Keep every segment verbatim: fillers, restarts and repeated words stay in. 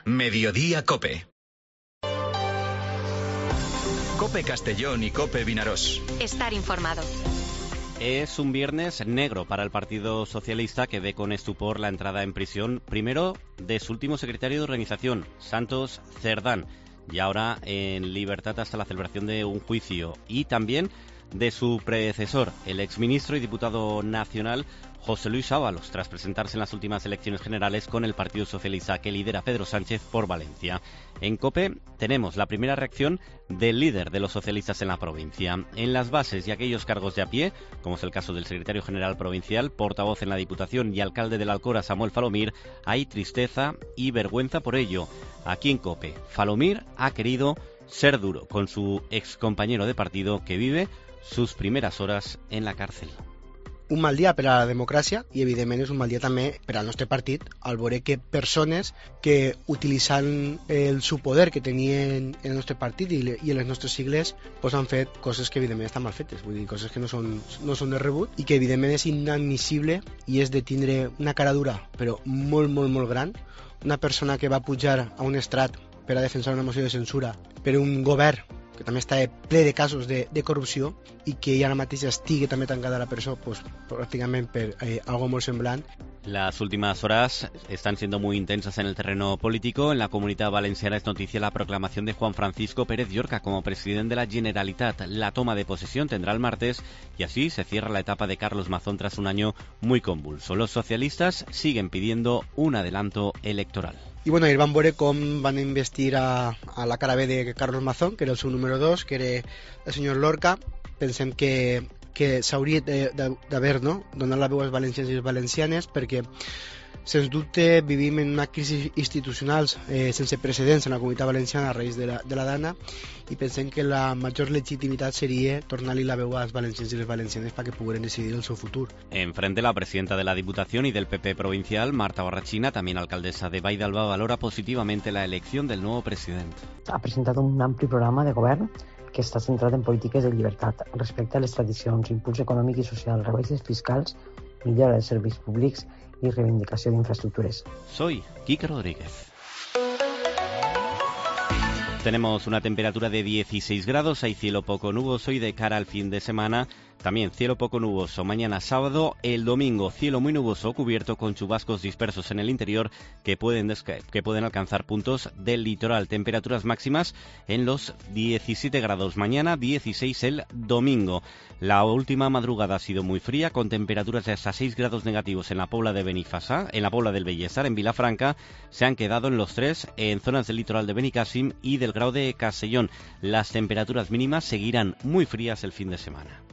Mediodía Cope. Cope Castellón y Cope Vinarós. Estar informado. Es un viernes negro para el Partido Socialista, que ve con estupor la entrada en prisión, primero de su último secretario de organización, Santos Cerdán, y ahora en libertad hasta la celebración de un juicio, y también de su predecesor, el exministro y diputado nacional José Luis Ábalos, tras presentarse en las últimas elecciones generales con el Partido Socialista que lidera Pedro Sánchez por Valencia. En COPE tenemos la primera reacción del líder de los socialistas en la provincia. En las bases y aquellos cargos de a pie, como es el caso del secretario general provincial, portavoz en la Diputación y alcalde de la Alcora, Samuel Falomir, hay tristeza y vergüenza por ello. Aquí en COPE, Falomir ha querido ser duro con su excompañero de partido, que vive sus primeras horas en la cárcel. Un mal dia per a la democràcia i evidentment és un mal dia també per al nostre partit, al veure que persones que utilitzant el seu poder que tenien en el nostre partit i, i en les nostres sigles pues han fet coses que evidentment estan mal fetes, vull dir, coses que no són, no són de rebut i que evidentment és inadmissible, i és de tindre una cara dura però molt, molt, molt gran, una persona que va pujar a un estrat per a defensar una moció de censura per un govern que també està ple de casos de, de corrupció i que ara mateix estigui també tancada a la presó pues, prácticamente per eh, algo molt semblant. Las últimas horas están siendo muy intensas en el terreno político. En la Comunidad Valenciana es noticia la proclamación de Juan Francisco Pérez Llorca como presidente de la Generalitat. La toma de posesión tendrá el martes y así se cierra la etapa de Carlos Mazón tras un año muy convulso. Los socialistas siguen pidiendo un adelanto electoral. I bueno, ahir van veure com van investir a, a la cara B de Carlos Mazón, que era el seu número dos, que era el senyor Lorca. Pensem que, que s'hauria d'haver no? donat la veu als valencians i les valencianes, perquè sens dubte vivim en una crisi institucional eh, sense precedents en la Comunitat Valenciana a raïs de la, de la Dana, i pensem que la major legitimitat seria tornar-li la veu als valencians i les valencianes perquè pogueren decidir el seu futur. Enfrente, la presidenta de la Diputación y del P P provincial, Marta Barrachina, también alcaldesa de Vall d'Alba, valora positivamente la elección del nuevo presidente. Ha presentado un amplio programa de govern que està centrat en polítiques de llibertat, respecte a les tradicions, impuls econòmic i social, rebaixes fiscals, millora dels serveis públics y reivindicación de infraestructuras. Soy Quique Rodríguez. Tenemos una temperatura de dieciséis grados, hay cielo poco nuboso y de cara al fin de semana también cielo poco nuboso. Mañana sábado, el domingo cielo muy nuboso cubierto con chubascos dispersos en el interior que pueden, que pueden alcanzar puntos del litoral. Temperaturas máximas en los diecisiete grados mañana, dieciséis el domingo. La última madrugada ha sido muy fría, con temperaturas de hasta seis grados negativos en la Pobla de Benifasá, en la Pobla del Bellesar, en Vilafranca. Se han quedado en los tres en zonas del litoral de Benicàssim y del Grau de Castellón. Las temperaturas mínimas seguirán muy frías el fin de semana.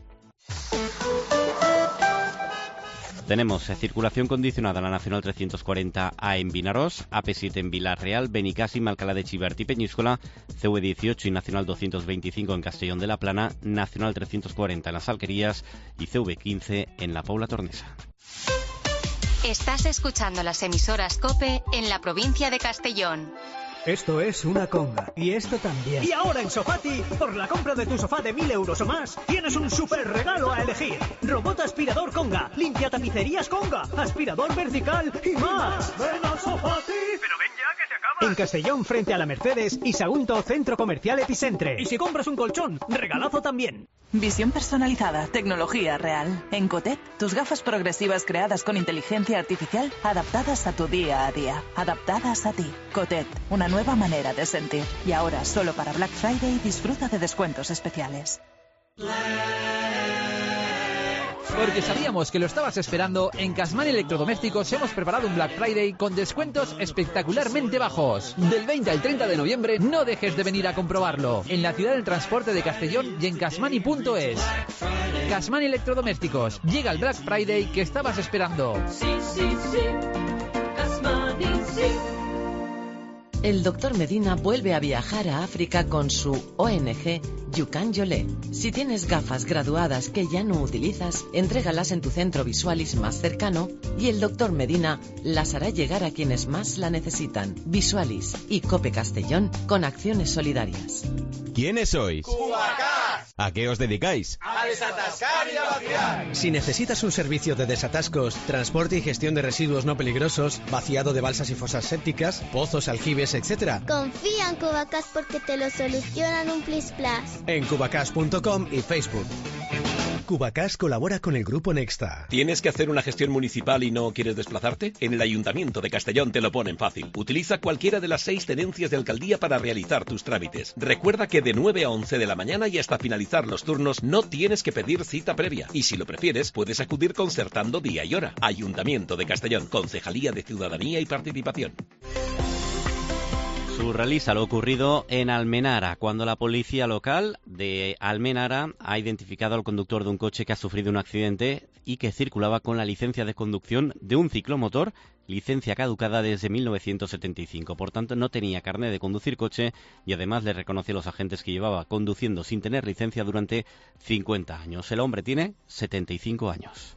Tenemos eh, circulación condicionada a la Nacional trescientos cuarenta A en Vinarós, A P siete en Vilar-Real, Benicàssim, Alcalá de Xivert y Peñíscola, C V dieciocho y Nacional doscientos veinticinco en Castellón de la Plana, Nacional trescientos cuarenta en Las Alquerías y C V quince en la Pobla Tornesa. Estás escuchando las emisoras COPE en la provincia de Castellón. Esto es una conga. Y esto también. Y ahora en Sofati, por la compra de tu sofá de mil euros o más, tienes un super regalo a elegir. Robot aspirador Conga, limpia tapicerías Conga, aspirador vertical y más. ¡Ven a Sofati! Pero ven ya que se acaba. En Castellón, frente a la Mercedes y Sagunto, Centro Comercial Epicentre. Y si compras un colchón, regalazo también. Visión personalizada, tecnología real. En Cotet, tus gafas progresivas creadas con inteligencia artificial, adaptadas a tu día a día, adaptadas a ti. Cotet, una nueva manera de sentir. Y ahora, solo para Black Friday, disfruta de descuentos especiales. Porque sabíamos que lo estabas esperando, en Casmani Electrodomésticos hemos preparado un Black Friday con descuentos espectacularmente bajos. Del veinte al treinta de noviembre no dejes de venir a comprobarlo. En la ciudad del transporte de Castellón y en casmani punto es. Casmani Electrodomésticos, llega el Black Friday que estabas esperando. Sí, sí, sí. Casmani, sí. El doctor Medina vuelve a viajar a África con su O N G Yukan Yolé. Si tienes gafas graduadas que ya no utilizas, entrégalas en tu centro Visualis más cercano y el doctor Medina las hará llegar a quienes más la necesitan. Visualis y Cope Castellón con acciones solidarias. ¿Quiénes sois? ¡Cubacas! ¿A qué os dedicáis? ¡A desatascar y a vaciar! Si necesitas un servicio de desatascos, transporte y gestión de residuos no peligrosos, vaciado de balsas y fosas sépticas, pozos, aljibes, etcétera, confía en Cubacas porque te lo solucionan un plis plas. En cubacas punto com y Facebook. Cubacas colabora con el Grupo Nexta. ¿Tienes que hacer una gestión municipal y no quieres desplazarte? En el Ayuntamiento de Castellón te lo ponen fácil. Utiliza cualquiera de las seis tenencias de alcaldía para realizar tus trámites. Recuerda que de nueve a once de la mañana y hasta finalizar los turnos no tienes que pedir cita previa. Y si lo prefieres, puedes acudir concertando día y hora. Ayuntamiento de Castellón, Concejalía de Ciudadanía y Participación. Surrealiza lo ocurrido en Almenara, cuando la policía local de Almenara ha identificado al conductor de un coche que ha sufrido un accidente y que circulaba con la licencia de conducción de un ciclomotor, licencia caducada desde mil novecientos setenta y cinco. Por tanto, no tenía carné de conducir coche y además le reconoció a los agentes que llevaba conduciendo sin tener licencia durante cincuenta años. El hombre tiene setenta y cinco años.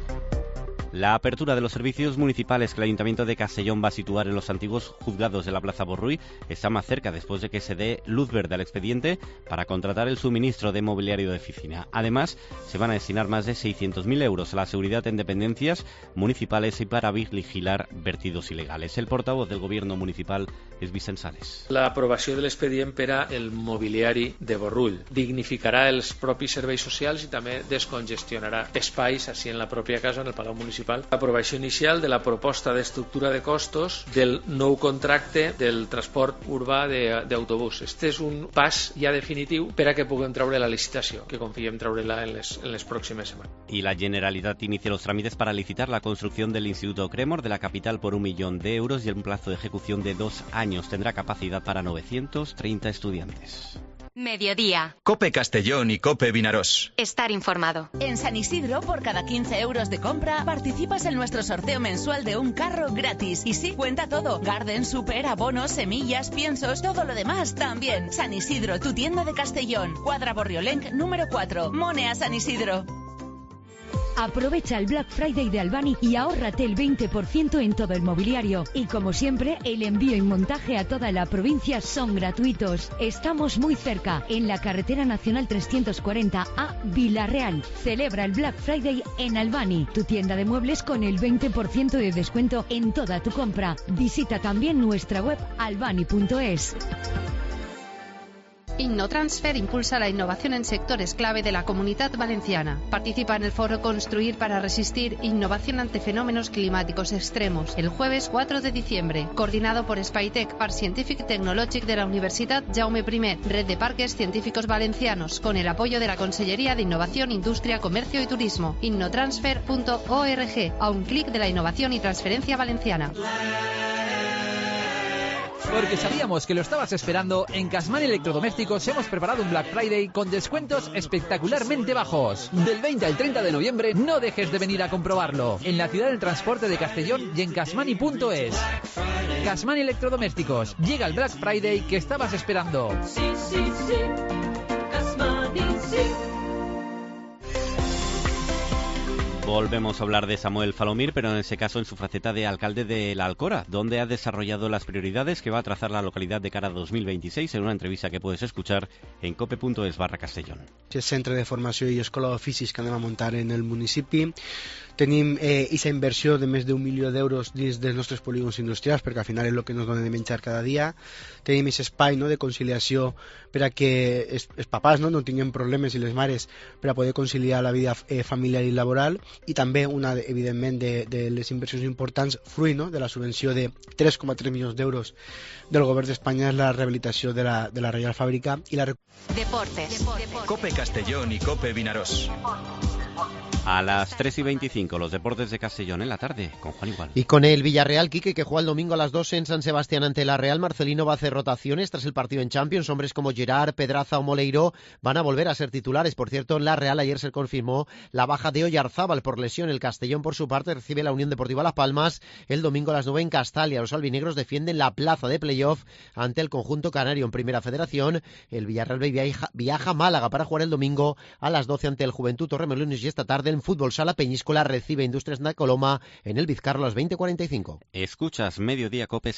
La apertura de los servicios municipales que el Ayuntamiento de Castellón va a situar en los antiguos juzgados de la Plaza Borruy está más cerca después de que se dé luz verde al expediente para contratar el suministro de mobiliario de oficina. Además, se van a destinar más de seiscientos mil euros a la seguridad en dependencias municipales y para vigilar vertidos ilegales. El portavoz del Gobierno municipal és Vicent Sales. L'aprovació de l'expedient per a el mobiliari de Borrull dignificarà els propis serveis socials i també descongestionarà espais així en la pròpia casa, en el Palau Municipal. L'aprovació inicial de la proposta d'estructura de costos del nou contracte del transport urbà d'autobús. Este és un pas ja definitiu per a que puguem treure la licitació, que confiem treure-la en les, en les pròximes setmanes. Y la Generalitat inicia los trámites para licitar la construcción del Instituto Cremor de la capital por un millón de euros y en un plazo de ejecución de dos años. Tendrá capacidad para novecientos treinta estudiantes. Mediodía. Cope Castellón y Cope Vinarós. Estar informado. En San Isidro, por cada quince euros de compra, participas en nuestro sorteo mensual de un carro gratis. Y sí, cuenta todo. Garden, super, abonos, semillas, piensos, todo lo demás también. San Isidro, tu tienda de Castellón. Cuadra Borriolenc, número cuatro. Monea San Isidro. Aprovecha el Black Friday de Albani y ahórrate el veinte por ciento en todo el mobiliario. Y como siempre, el envío y montaje a toda la provincia son gratuitos. Estamos muy cerca, en la carretera nacional trescientos cuarenta a Villarreal. Celebra el Black Friday en Albani, tu tienda de muebles con el veinte por ciento de descuento en toda tu compra. Visita también nuestra web albani punto es. Innotransfer impulsa la innovación en sectores clave de la Comunidad Valenciana. Participa en el foro Construir para resistir innovación ante fenómenos climáticos extremos, el jueves cuatro de diciembre, coordinado por Spytech, Parc Scientific Technologic de la Universidad Jaume I, Red de Parques Científicos Valencianos, con el apoyo de la Consellería de Innovación, Industria, Comercio y Turismo. innotransfer punto org, a un clic de la innovación y transferencia valenciana. Porque sabíamos que lo estabas esperando, en Casman Electrodomésticos hemos preparado un Black Friday con descuentos espectacularmente bajos. Del veinte al treinta de noviembre no dejes de venir a comprobarlo. En la ciudad del transporte de Castellón y en casmani punto es. Casman Electrodomésticos, llega el Black Friday que estabas esperando. Sí, sí, sí. Casmani, sí. Volvemos a hablar de Samuel Falomir, pero en ese caso en su faceta de alcalde de La Alcora, donde ha desarrollado las prioridades que va a trazar la localidad de cara a dos mil veintiséis en una entrevista que puedes escuchar en cope punto es barra Castellón. El centre de formació i escola d'oficis que anem a muntar en el municipi. Tenim eh, aquesta inversió de més d'un milió d'euros dins dels nostres polígons industrials, perquè al final és el que ens donen de menjar cada dia. Tenim aquest espai, no, de conciliació per a que els, els papàs no, no tinguin problemes i les mares per a poder conciliar la vida eh, familiar i laboral, i també una, evidentment, de, de les inversions importants, fruit, no, de la subvenció de tres coma tres milions d'euros del govern d'Espanya, és la rehabilitació de la, de la Reial Fàbrica i la... Deportes. Deportes. Cope Castellón y Cope Vinarós. A las tres y veinticinco, los deportes de Castellón en la tarde, con Juan Igual. Y con el Villarreal, Quique, que juega el domingo a las doce en San Sebastián ante la Real. Marcelino va a hacer rotaciones tras el partido en Champions. Hombres como Gerard, Pedraza o Moleiro van a volver a ser titulares. Por cierto, en la Real ayer se confirmó la baja de Oyarzábal por lesión. El Castellón, por su parte, recibe la Unión Deportiva Las Palmas el domingo a las nueve en Castalia. Los albinegros defienden la plaza de playoff ante el conjunto canario en Primera Federación. El Villarreal viaja, viaja a Málaga para jugar el domingo a las doce ante el Juventud Torremolinos, y esta tarde en Fútbol Sala Peñíscola recibe Industrias de Coloma en el Bizcarro a las veinte cuarenta y cinco. Escuchas Mediodía Cope.